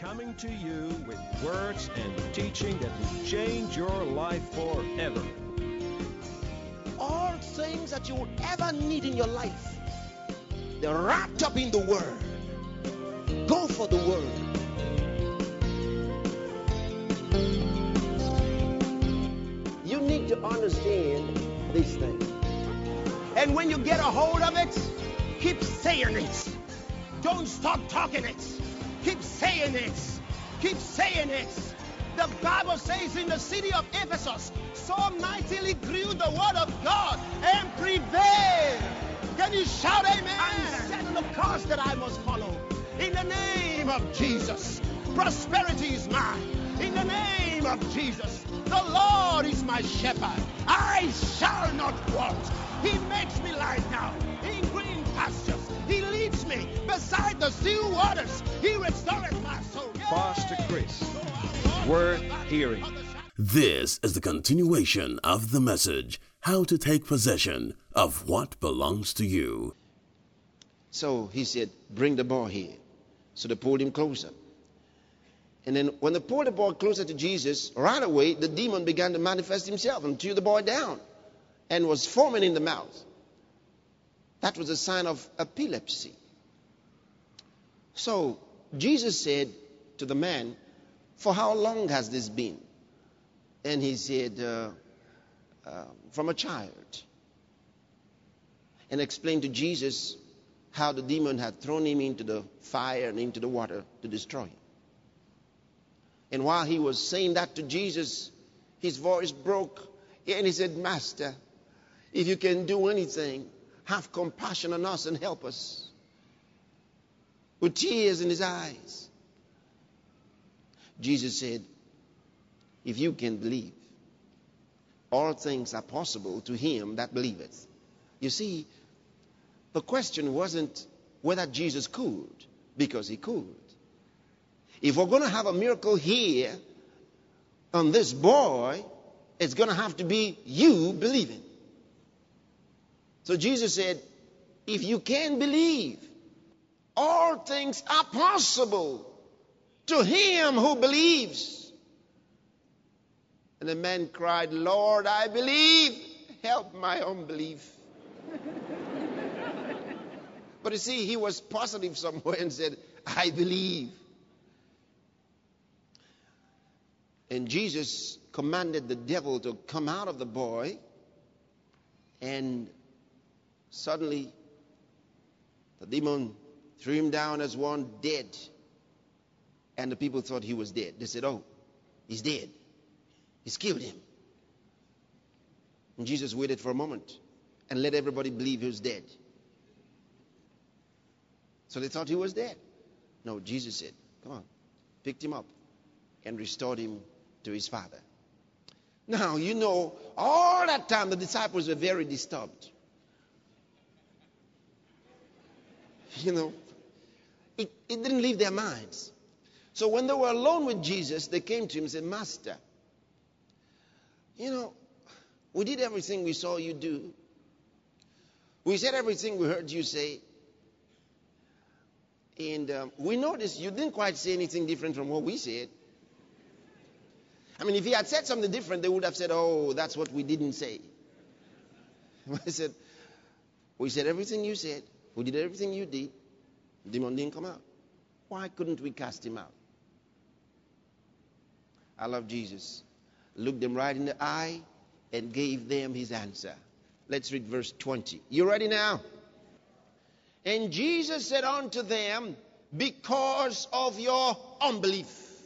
coming to you with words and teaching that will change your life forever. All things that you would ever need in your life, they're wrapped up in the Word. Go for the Word. You need to understand these things. And when you get a hold of it, keep saying it. Don't stop talking it. Keep saying it. Keep saying it. The Bible says in the city of Ephesus, so mightily grew the word of God and prevailed. Can you shout amen? I'm setting the course that I must follow. In the name of Jesus, prosperity is mine. In the name of Jesus, the Lord is my shepherd. I shall not want. He makes me lie down in green pastures. He leads me beside the still waters. He restores my soul. Pastor Chris, worth hearing. This is the continuation of the message, How to Take Possession of What Belongs to You. So he said, bring the boy here. So they pulled him closer. And then when they pulled the boy closer to Jesus, right away the demon began to manifest himself and threw the boy down and was foaming in the mouth. That was a sign of epilepsy. So Jesus said to the man, for how long has this been? And he said, from a child. And explained to Jesus how the demon had thrown him into the fire and into the water to destroy him. And while he was saying that to Jesus, his voice broke and he said, Master, if you can do anything, have compassion on us and help us. With tears in his eyes. Jesus said, if you can believe, all things are possible to him that believeth. You see, the question wasn't whether Jesus could, because he could. If we're going to have a miracle here on this boy, it's going to have to be you believing. So Jesus said, if you can believe, all things are possible to him who believes. And the man cried, Lord, I believe. Help my unbelief. But you see, he was positive somewhere and said, I believe. And Jesus commanded the devil to come out of the boy. And suddenly, the demon threw him down as one dead. And the people thought he was dead. They said, oh, he's dead. He's killed him. And Jesus waited for a moment and let everybody believe he was dead. So they thought he was dead. No, Jesus said, come on, picked him up and restored him to his father. Now, you know, all that time the disciples were very disturbed. You know, it didn't leave their minds. So when they were alone with Jesus, they came to him and said, Master, you know, we did everything we saw you do. We said everything we heard you say. And we noticed you didn't quite say anything different from what we said. I mean, if he had said something different, they would have said, oh, that's what we didn't say. I said, we said everything you said. We did everything you did. The demon didn't come out. Why couldn't we cast him out? I love Jesus. Looked them right in the eye and gave them his answer. Let's read verse 20. You ready now? And Jesus said unto them, because of your unbelief.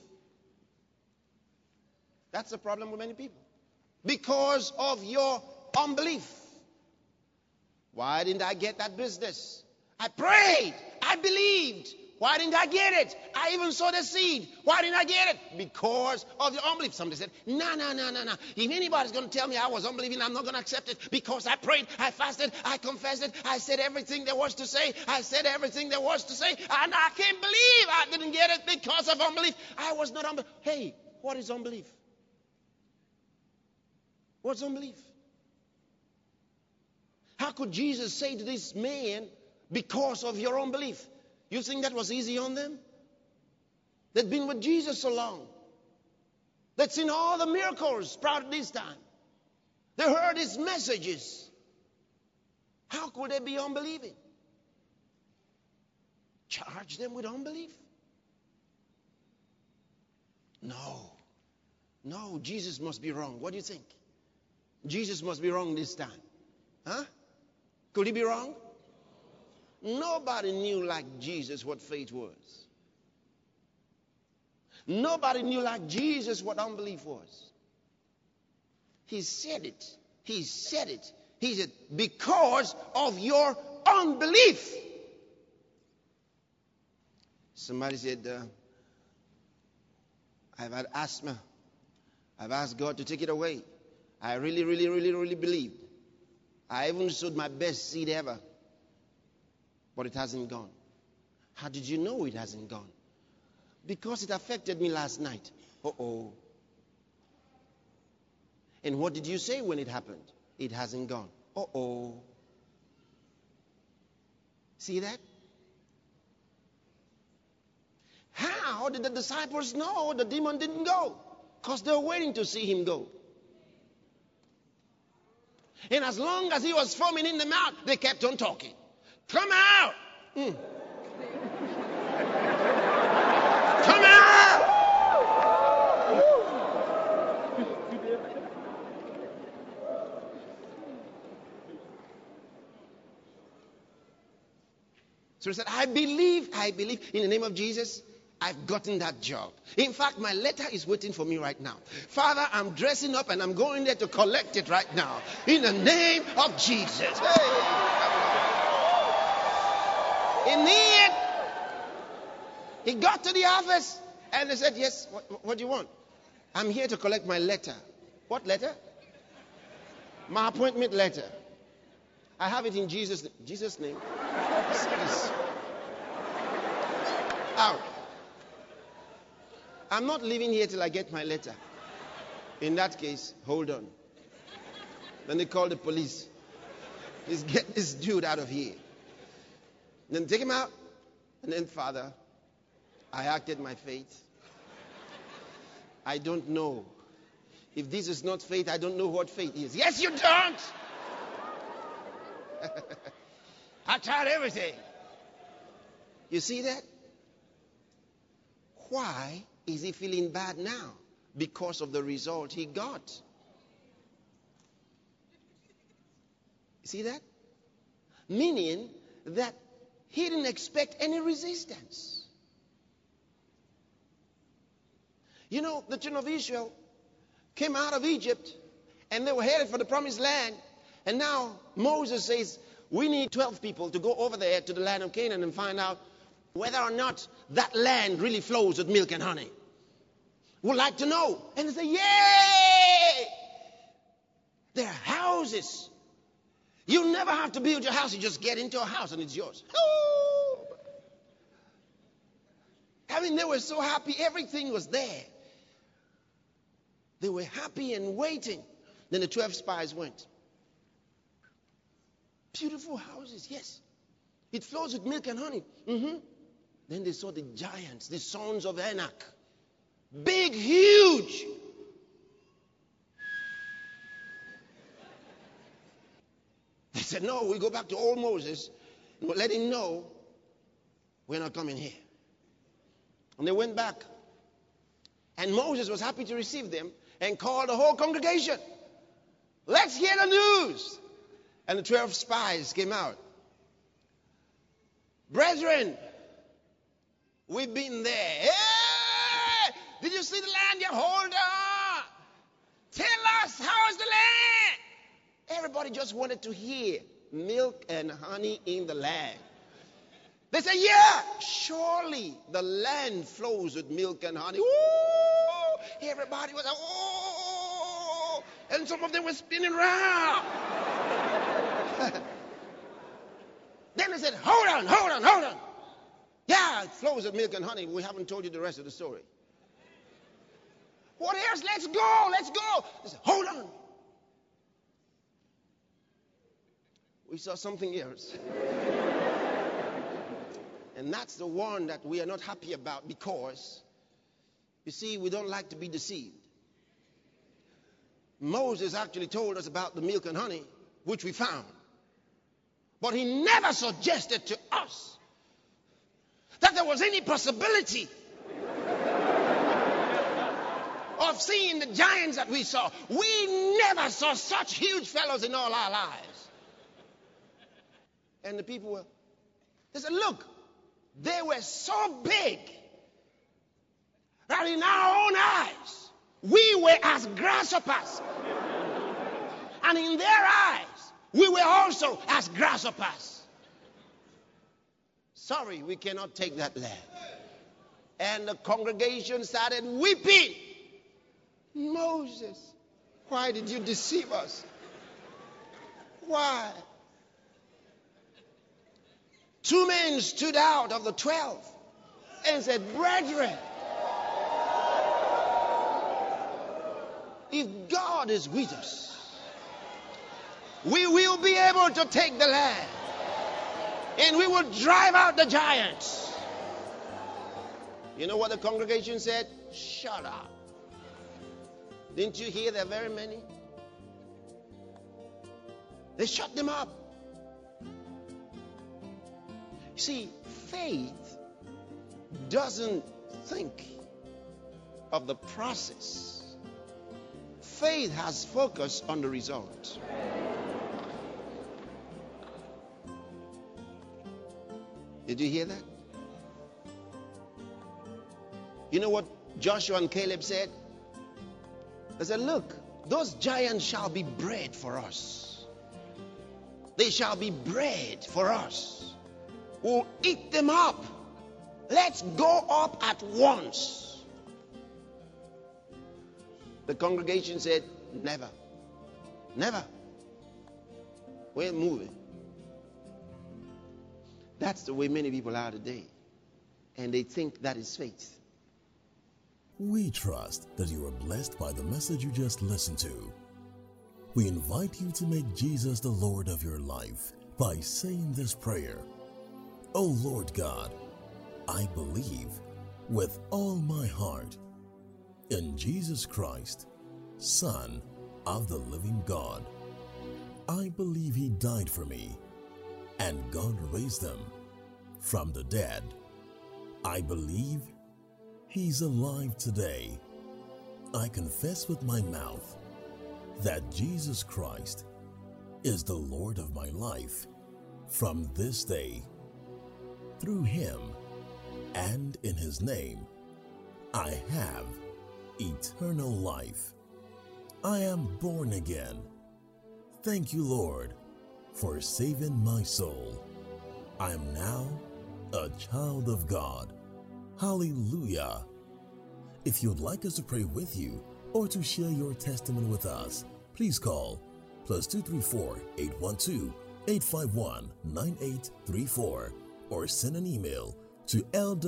That's the problem with many people. Because of your unbelief. Why didn't I get that business? I prayed. I believed. Why didn't I get it? I even sowed a seed. Why didn't I get it? Because of your unbelief. Somebody said, no. If anybody's going to tell me I was unbelieving, I'm not going to accept it because I prayed, I fasted, I confessed it, I said everything there was to say. I said everything there was to say. And I can't believe I didn't get it because of unbelief. I was not unbelief. Hey, what is unbelief? What's unbelief? How could Jesus say to this man, because of your unbelief? You think that was easy on them? They'd been with Jesus so long. They'd seen all the miracles sprouted this time. They heard his messages. How could they be unbelieving? Charge them with unbelief? No, Jesus must be wrong. What do you think? Jesus must be wrong this time. Huh? Could he be wrong? Nobody knew like Jesus what faith was. Nobody knew like Jesus what unbelief was. He said it. He said it. He said, because of your unbelief. Somebody said, I've had asthma. I've asked God to take it away. I really believed. I even sowed my best seed ever. But it hasn't gone. How did you know it hasn't gone? Because it affected me last night. Uh-oh. And what did you say when it happened? It hasn't gone. Uh-oh. See that? How did the disciples know the demon didn't go? Because they were waiting to see him go. And as long as he was foaming in the mouth, they kept on talking. Come out! Come out! So he said, I believe in the name of Jesus, I've gotten that job. In fact, my letter is waiting for me right now. Father, I'm dressing up and I'm going there to collect it right now. In the name of Jesus. In the end, he got to the office and they said, yes, what do you want? I'm here to collect my letter. What letter? My appointment letter. I have it in Jesus' name. Out. I'm not leaving here till I get my letter. In that case, hold on. Then they call the police. Please get this dude out of here. Then take him out. And then, Father, I acted my faith. I don't know. If this is not faith, I don't know what faith is. Yes, you don't. I tried everything. You see that? Why is he feeling bad now? Because of the result he got. See that? Meaning that he didn't expect any resistance. You know, the children of Israel came out of Egypt and they were headed for the promised land. And now Moses says, we need 12 people to go over there to the land of Canaan and find out whether or not that land really flows with milk and honey. Would like to know. And they say, yay! There are houses. You never have to build your house. You just get into a house and it's yours. Oh! I mean, they were so happy. Everything was there. They were happy and waiting. Then the 12 spies went. Beautiful houses, yes. It flows with milk and honey. Then they saw the giants, the sons of Anak. Big, huge. They said, no, we go back to old Moses and we'll let him know we're not coming here. And they went back. And Moses was happy to receive them and called the whole congregation. Let's hear the news. And the 12 spies came out. Brethren, we've been there. Hey! Did you see the land? Yeah, hold on. Tell us, how is the land? Everybody just wanted to hear milk and honey in the land. They said, yeah, surely the land flows with milk and honey. Ooh! Everybody was like, oh! And some of them were spinning around. Then they said, hold on. Yeah, it flows with milk and honey. We haven't told you the rest of the story. What else? Let's go. They said, hold on. We saw something else. And that's the one that we are not happy about, because You see, we don't like to be deceived. Moses actually told us about the milk and honey, which we found. But he never suggested to us that there was any possibility of seeing the giants that we saw. We never saw such huge fellows in all our lives. And the people they said, look, they were so big that in our own eyes, we were as grasshoppers. And in their eyes, we were also as grasshoppers. Sorry, we cannot take that land. And the congregation started weeping. Moses, why did you deceive us? Why? 2 men stood out of the 12 and said, brethren, if God is with us, we will be able to take the land, and we will drive out the giants. You know what the congregation said? Shut up. Didn't you hear there are very many? They shut them up. See, faith doesn't think of the process. Faith has focus on the result. Did you hear that? You know what Joshua and Caleb said? They said, look, those giants shall be bread for us. They shall be bread for us. We'll eat them up. Let's go up at once. The congregation said, never. Never. We're moving. That's the way many people are today. And they think that is faith. We trust that you are blessed by the message you just listened to. We invite you to make Jesus the Lord of your life by saying this prayer. Oh Lord God, I believe with all my heart in Jesus Christ, Son of the living God. I believe He died for me and God raised Him from the dead. I believe He's alive today. I confess with my mouth that Jesus Christ is the Lord of my life from this day. Through Him and in His name, I have eternal life. I am born again. Thank you, Lord, for saving my soul. I am now a child of God. Hallelujah. If you'd like us to pray with you or to share your testimony with us, please call +234 812 851 9834 or send an email to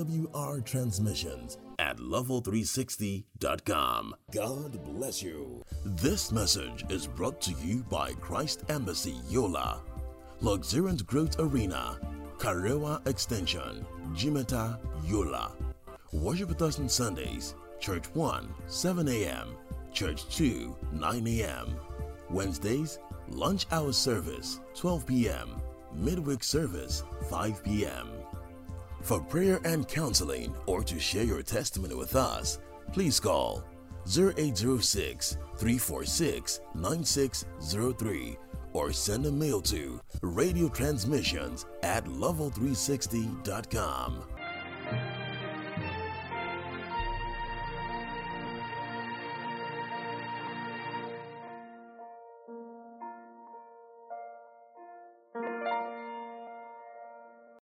lwrtransmissions@level360.com. God bless you. This message is brought to you by Christ Embassy Yola, Luxuriant Growth Arena, Karewa Extension, Jimeta, Yola. Worship with us on Sundays, Church 1, 7 a.m., Church 2, 9 a.m. Wednesdays, lunch hour service, 12 p.m., midweek service, 5 p.m. For prayer and counseling or to share your testimony with us, please call 0806-346-9603 or send a mail to radiotransmissions@level360.com.